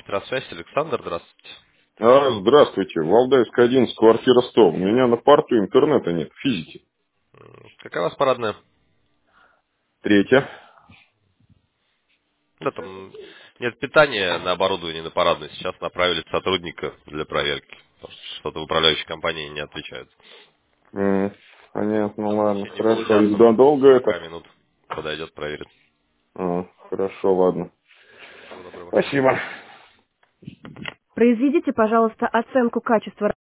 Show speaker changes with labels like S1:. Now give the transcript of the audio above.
S1: Электросвязь, Александр, здравствуйте.
S2: Здравствуйте. Валдаевская, 11, квартира 100. У меня на порту интернета нет, физики.
S1: Какая у вас парадная?
S2: Третья.
S1: Да, там нет питания на оборудование на парадной. Сейчас направили сотрудника для проверки. Потому что что-то в управляющей компании не отвечают.
S2: М, Понятно,
S1: Там в
S2: ладно,
S1: течение
S2: хорошо. И
S1: получаса, может,
S2: надолго это?
S1: 40 минут подойдет, проверит.
S2: Хорошо, ладно.
S1: Всего доброго.
S2: Спасибо.
S3: Произведите, пожалуйста, оценку качества